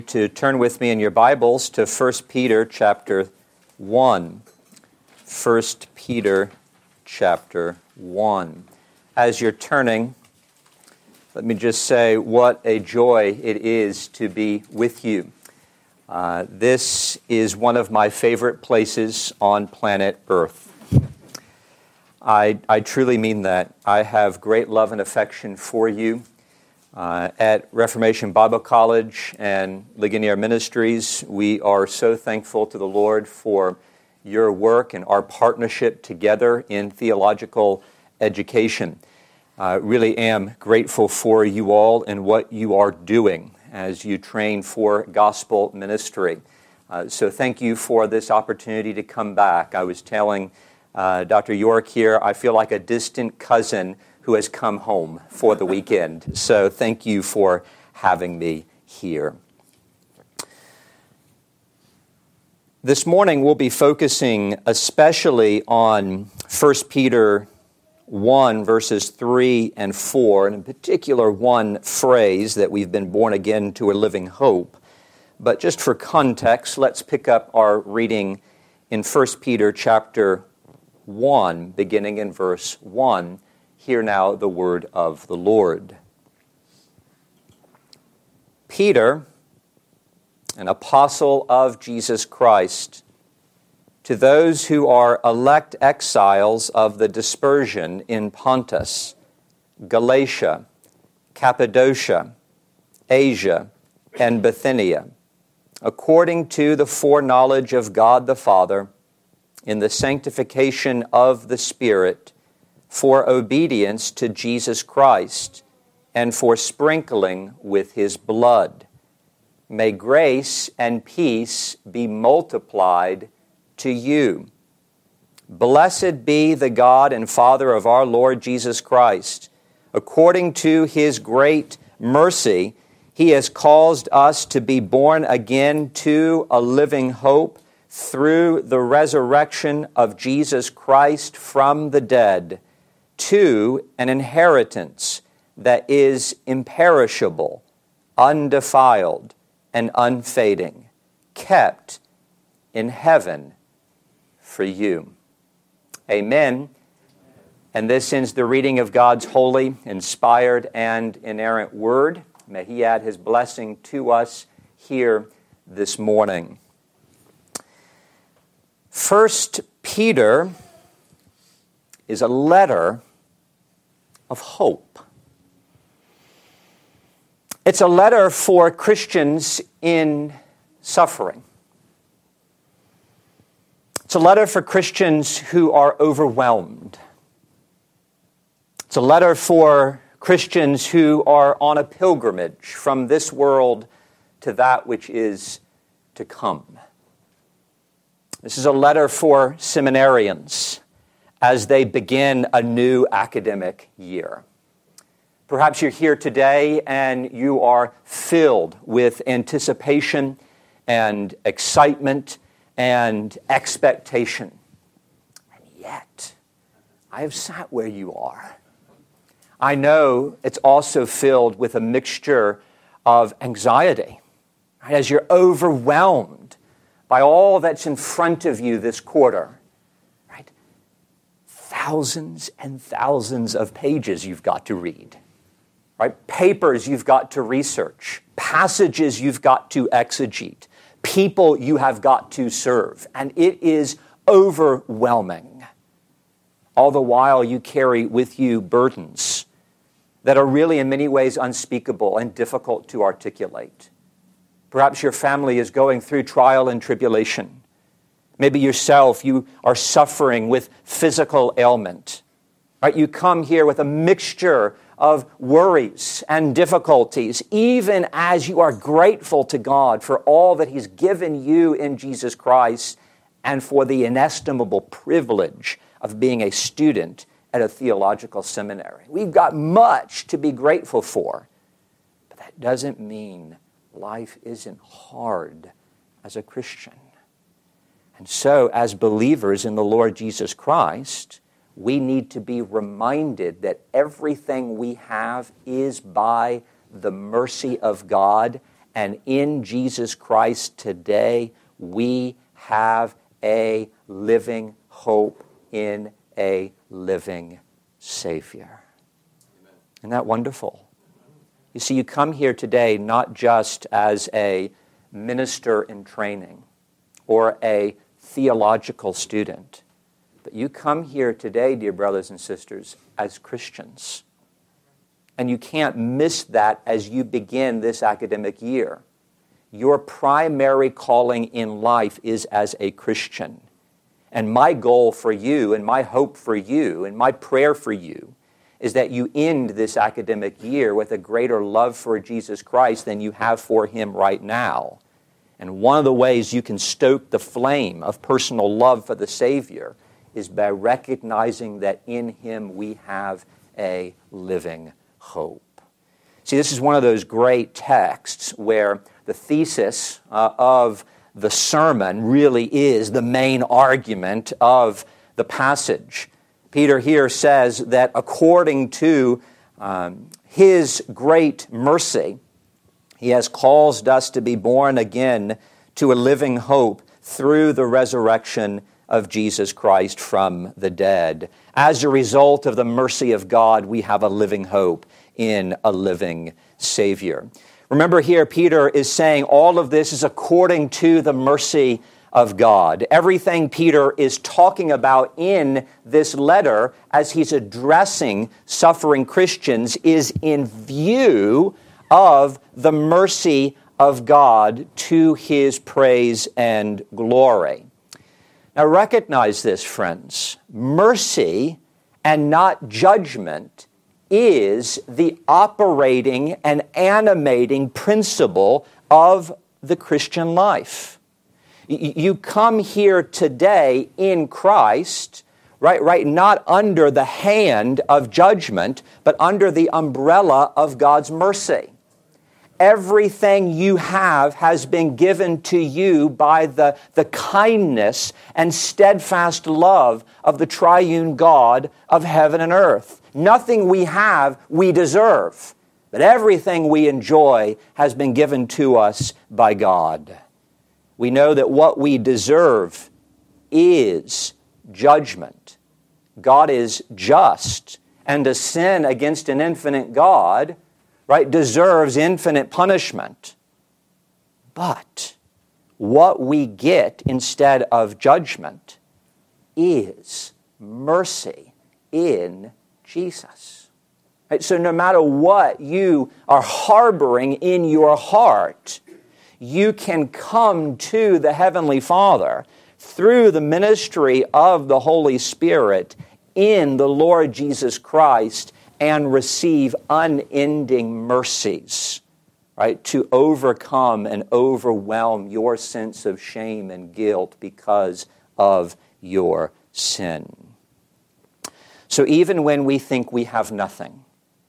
To turn with me in your Bibles to 1 Peter chapter 1. 1 Peter chapter 1. As you're turning, let me just say what a joy it is to be with you. This is one of my favorite places on planet Earth. I truly mean that. I have great love and affection for you. At Reformation Bible College and Ligonier Ministries, we are so thankful to the Lord for your work and our partnership together in theological education. I really am grateful for you all and what you are doing as you train for gospel ministry. So thank you for this opportunity to come back. I was telling Dr. York here, I feel like a distant cousin who has come home for the weekend. So thank you for having me here. This morning we'll be focusing especially on 1 Peter 1, verses 3 and 4, and in particular one phrase that we've been born again to a living hope. But just for context, let's pick up our reading in 1 Peter chapter 1, beginning in verse 1. Hear now the word of the Lord. Peter, an apostle of Jesus Christ, to those who are elect exiles of the dispersion in Pontus, Galatia, Cappadocia, Asia, and Bithynia, according to the foreknowledge of God the Father, in the sanctification of the Spirit, for obedience to Jesus Christ, and for sprinkling with His blood. May grace and peace be multiplied to you. Blessed be the God and Father of our Lord Jesus Christ. According to His great mercy, He has caused us to be born again to a living hope through the resurrection of Jesus Christ from the dead, to an inheritance that is imperishable, undefiled, and unfading, kept in heaven for you. Amen. And this ends the reading of God's holy, inspired, and inerrant word. May He add His blessing to us here this morning. 1 Peter is a letter of hope. It's a letter for Christians in suffering. It's a letter for Christians who are overwhelmed. It's a letter for Christians who are on a pilgrimage from this world to that which is to come. This is a letter for seminarians as they begin a new academic year. Perhaps you're here today and you are filled with anticipation and excitement and expectation. And yet, I have sat where you are. I know it's also filled with a mixture of anxiety, right? As you're overwhelmed by all that's in front of you this quarter. Thousands and thousands of pages you've got to read, right? Papers you've got to research, passages you've got to exegete, people you have got to serve, and it is overwhelming. All the while you carry with you burdens that are really in many ways unspeakable and difficult to articulate. Perhaps your family is going through trial and tribulation. Maybe yourself, you are suffering with physical ailment. Right? You come here with a mixture of worries and difficulties, even as you are grateful to God for all that He's given you in Jesus Christ and for the inestimable privilege of being a student at a theological seminary. We've got much to be grateful for, but that doesn't mean life isn't hard as a Christian. And so, as believers in the Lord Jesus Christ, we need to be reminded that everything we have is by the mercy of God And in Jesus Christ today, we have a living hope in a living Savior. Amen. Isn't that wonderful? You see, you come here today not just as a minister in training or a theological student, but you come here today, dear brothers and sisters, as Christians. And you can't miss that as you begin this academic year. Your primary calling in life is as a Christian. And my goal for you, and my hope for you, and my prayer for you is that you end this academic year with a greater love for Jesus Christ than you have for Him right now. And one of the ways you can stoke the flame of personal love for the Savior is by recognizing that in Him we have a living hope. See, this is one of those great texts where the thesis of the sermon really is the main argument of the passage. Peter here says that according to His great mercy, He has caused us to be born again to a living hope through the resurrection of Jesus Christ from the dead. As a result of the mercy of God, we have a living hope in a living Savior. Remember here, Peter is saying all of this is according to the mercy of God. Everything Peter is talking about in this letter as he's addressing suffering Christians is in view of the mercy of God to His praise and glory. Now recognize this, friends. Mercy and not judgment is the operating and animating principle of the Christian life. You come here today in Christ, right, not under the hand of judgment, but under the umbrella of God's mercy. Everything you have has been given to you by the kindness and steadfast love of the triune God of heaven and earth. Nothing we have, we deserve. But everything we enjoy has been given to us by God. We know that what we deserve is judgment. God is just, and to sin against an infinite God, right, deserves infinite punishment. But what we get instead of judgment is mercy in Jesus. Right? So no matter what you are harboring in your heart, you can come to the Heavenly Father through the ministry of the Holy Spirit in the Lord Jesus Christ and receive unending mercies, right, to overcome and overwhelm your sense of shame and guilt because of your sin. So even when we think we have nothing,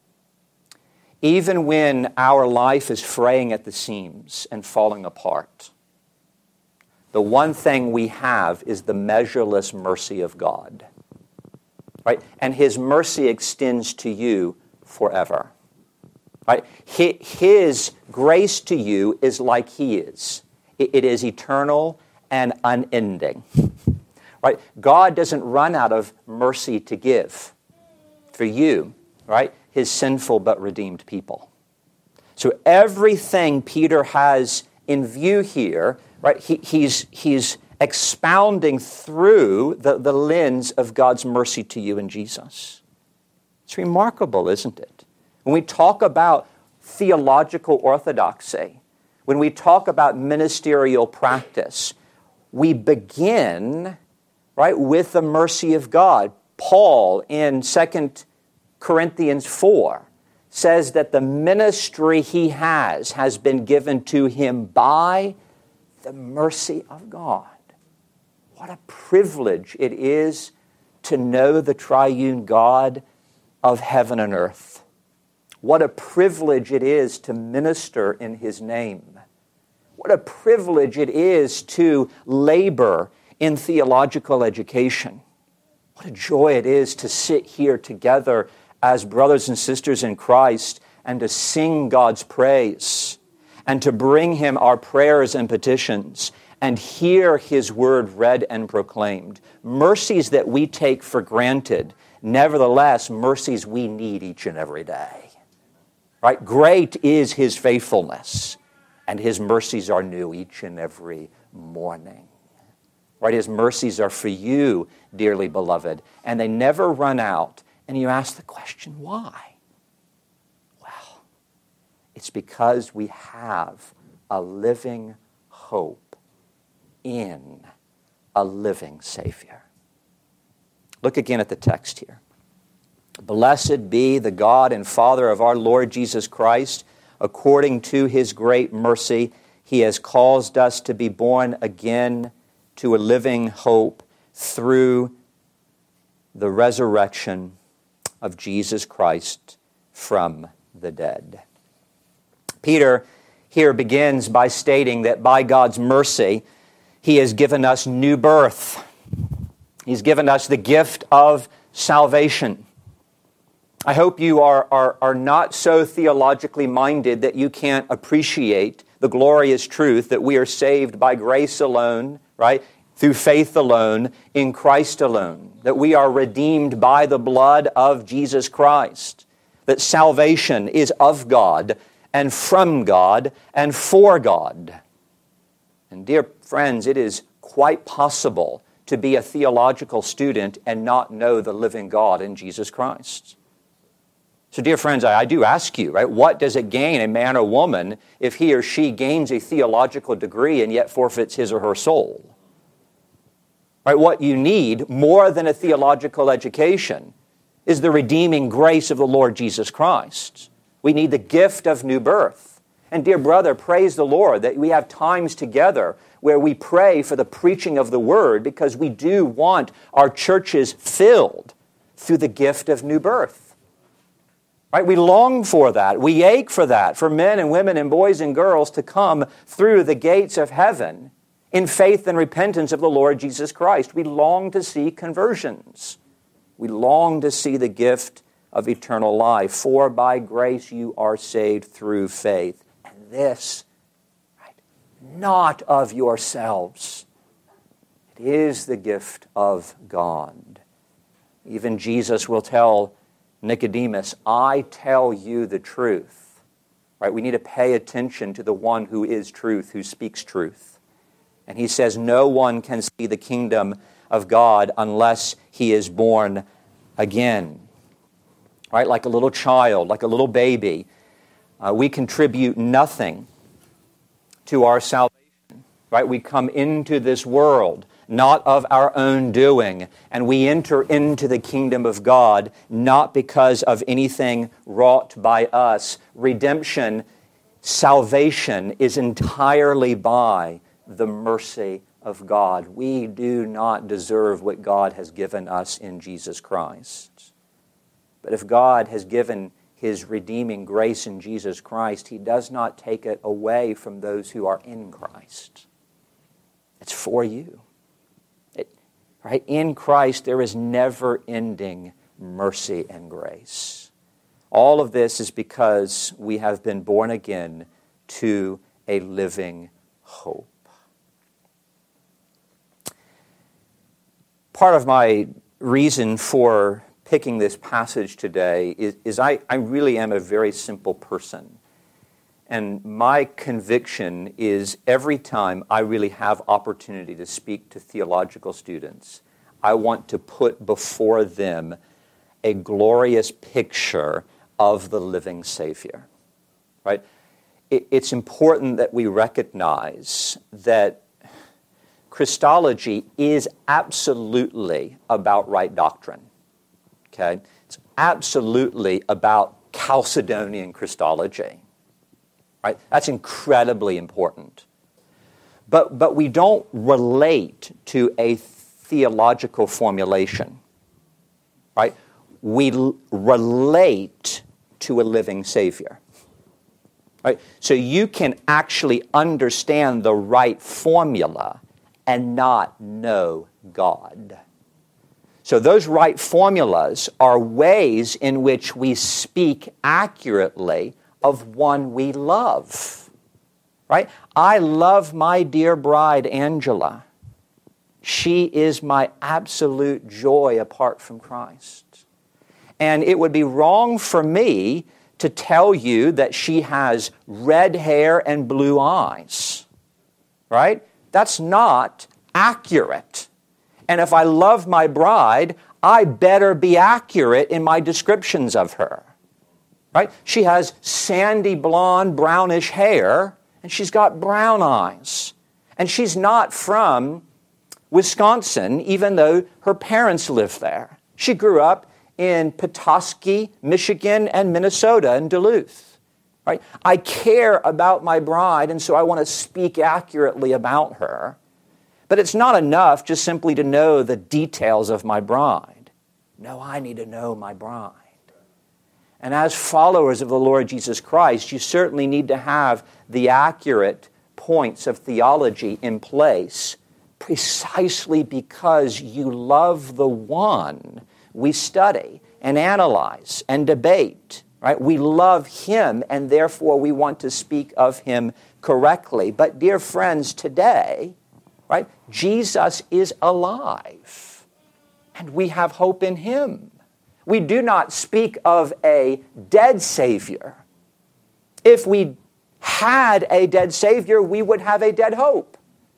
even when our life is fraying at the seams and falling apart, the one thing we have is the measureless mercy of God. Right? And His mercy extends to you forever. Right? His grace to you is like He is. It is eternal and unending. Right? God doesn't run out of mercy to give for you, right? His sinful but redeemed people. So everything Peter has in view here, right? He's expounding through the lens of God's mercy to you in Jesus. It's remarkable, isn't it? When we talk about theological orthodoxy, when we talk about ministerial practice, we begin, right, with the mercy of God. Paul in 2 Corinthians 4 says that the ministry he has been given to him by the mercy of God. What a privilege it is to know the triune God of heaven and earth. What a privilege it is to minister in His name. What a privilege it is to labor in theological education. What a joy it is to sit here together as brothers and sisters in Christ and to sing God's praise and to bring Him our prayers and petitions and hear His word read and proclaimed. Mercies that we take for granted, nevertheless, mercies we need each and every day. Right? Great is His faithfulness, and His mercies are new each and every morning. Right? His mercies are for you, dearly beloved, and they never run out. And you ask the question, why? Well, it's because we have a living hope in a living Savior. Look again at the text here. Blessed be the God and Father of our Lord Jesus Christ. According to His great mercy, He has caused us to be born again to a living hope through the resurrection of Jesus Christ from the dead. Peter here begins by stating that by God's mercy, He has given us new birth. He's given us the gift of salvation. I hope you are not so theologically minded that you can't appreciate the glorious truth that we are saved by grace alone, right? Through faith alone, in Christ alone. That we are redeemed by the blood of Jesus Christ. That salvation is of God and from God and for God. And dear friends, it is quite possible to be a theological student and not know the living God in Jesus Christ. So dear friends, I do ask you, right, what does it gain a man or woman if he or she gains a theological degree and yet forfeits his or her soul? Right, what you need more than a theological education is the redeeming grace of the Lord Jesus Christ. We need the gift of new birth. And dear brother, praise the Lord that we have times together where we pray for the preaching of the Word, because we do want our churches filled through the gift of new birth. Right? We long for that. We ache for that, for men and women and boys and girls to come through the gates of heaven in faith and repentance of the Lord Jesus Christ. We long to see conversions. We long to see the gift of eternal life. For by grace you are saved through faith. And this, right, not of yourselves. It is the gift of God. Even Jesus will tell Nicodemus, I tell you the truth. Right? We need to pay attention to the one who is truth, who speaks truth. And he says, no one can see the kingdom of God unless he is born again. Right? Like a little child, like a little baby, we contribute nothing to our salvation. Right? We come into this world not of our own doing, and we enter into the kingdom of God not because of anything wrought by us. Redemption, salvation is entirely by the mercy of God. We do not deserve what God has given us in Jesus Christ. But if God has given His redeeming grace in Jesus Christ, He does not take it away from those who are in Christ. It's for you. Right? In Christ, there is never-ending mercy and grace. All of this is because we have been born again to a living hope. Part of my reason for picking this passage today is I really am a very simple person. And my conviction is every time I really have opportunity to speak to theological students, I want to put before them a glorious picture of the living Savior. Right? It's important that we recognize that Christology is absolutely about right doctrine. Okay? It's absolutely about Chalcedonian Christology. Right? That's incredibly important. But we don't relate to a theological formulation. Right? We relate to a living Savior. Right? So you can actually understand the right formula and not know God. So those right formulas are ways in which we speak accurately of one we love. right? I love my dear bride, Angela. She is my absolute joy apart from Christ. And it would be wrong for me to tell you that she has red hair and blue eyes, right? That's not accurate. And if I love my bride, I better be accurate in my descriptions of her, right? She has sandy blonde, brownish hair, and she's got brown eyes. And she's not from Wisconsin, even though her parents live there. She grew up in Petoskey, Michigan, and Minnesota, and Duluth. Right? I care about my bride, and so I want to speak accurately about her. But it's not enough just simply to know the details of my bride. No, I need to know my bride. And as followers of the Lord Jesus Christ, you certainly need to have the accurate points of theology in place precisely because you love the one we study and analyze and debate, right? We love him, and therefore we want to speak of him correctly. But dear friends, today, right, Jesus is alive, and we have hope in him. We do not speak of a dead Savior. If we had a dead Savior, we would have a dead hope.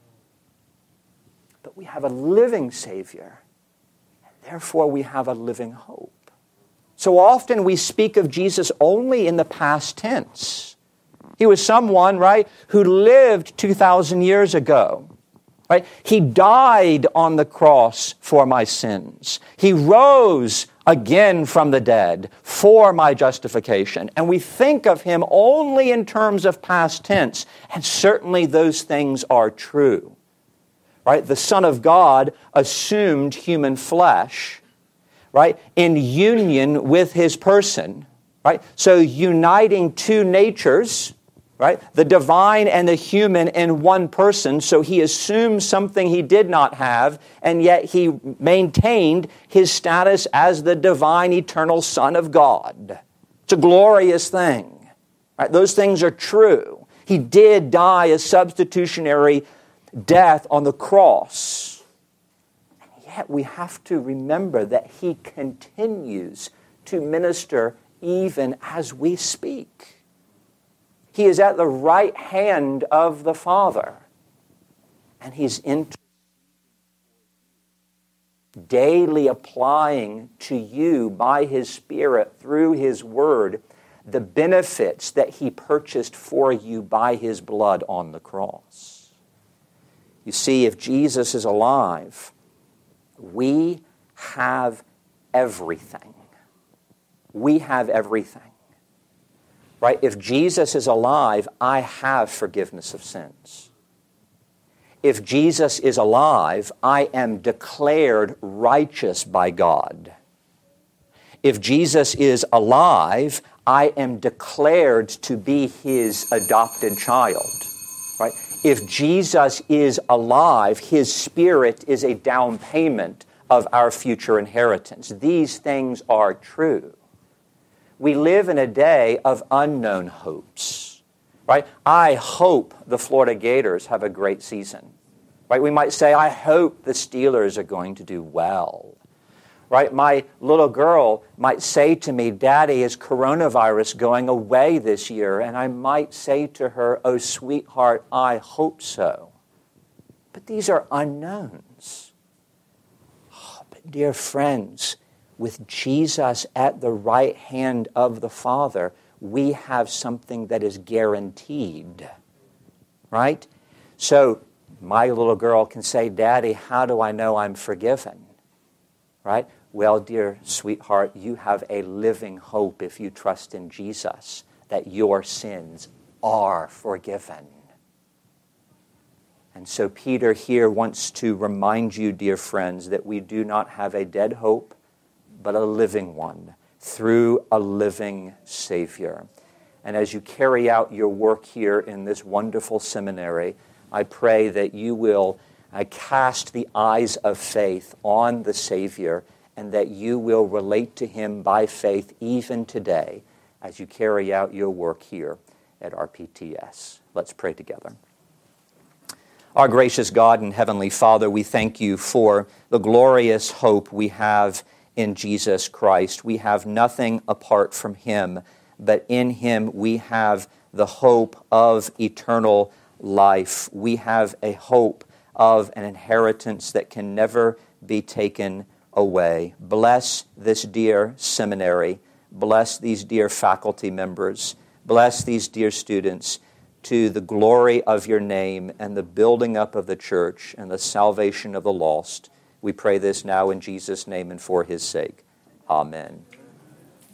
But we have a living Savior. Therefore, we have a living hope. So often we speak of Jesus only in the past tense. He was someone, right, who lived 2,000 years ago. Right? He died on the cross for my sins. He rose again from the dead for my justification. And we think of him only in terms of past tense. And certainly those things are true. Right? The Son of God assumed human flesh, right, in union with his person, right? So uniting two natures, right, the divine and the human in one person, so he assumed something he did not have, and yet he maintained his status as the divine, eternal Son of God. It's a glorious thing. Right? Those things are true. He did die a substitutionary death on the cross. And yet we have to remember that he continues to minister even as we speak. He is at the right hand of the Father, and he's daily applying to you by his Spirit through his Word the benefits that he purchased for you by his blood on the cross. You see, if Jesus is alive, we have everything. We have everything. Right? If Jesus is alive, I have forgiveness of sins. If Jesus is alive, I am declared righteous by God. If Jesus is alive, I am declared to be his adopted child. Right? If Jesus is alive, his Spirit is a down payment of our future inheritance. These things are true. We live in a day of unknown hopes, right? I hope the Florida Gators have a great season, right? We might say, I hope the Steelers are going to do well, right? My little girl might say to me, Daddy, is coronavirus going away this year? And I might say to her, oh, sweetheart, I hope so. But these are unknowns. Oh, but dear friends, with Jesus at the right hand of the Father, we have something that is guaranteed, right? So my little girl can say, Daddy, how do I know I'm forgiven? Right? Well, dear sweetheart, you have a living hope if you trust in Jesus that your sins are forgiven. And so Peter here wants to remind you, dear friends, that we do not have a dead hope, but a living one, through a living Savior. And as you carry out your work here in this wonderful seminary, I pray that you will cast the eyes of faith on the Savior, and that you will relate to him by faith even today as you carry out your work here at RPTS. Let's pray together. Our gracious God and Heavenly Father, we thank you for the glorious hope we have in Jesus Christ. We have nothing apart from Him, but in Him we have the hope of eternal life. We have a hope of an inheritance that can never be taken away. Bless this dear seminary. Bless these dear faculty members. Bless these dear students to the glory of your name and the building up of the church and the salvation of the lost. We pray this now in Jesus' name and for His sake. Amen.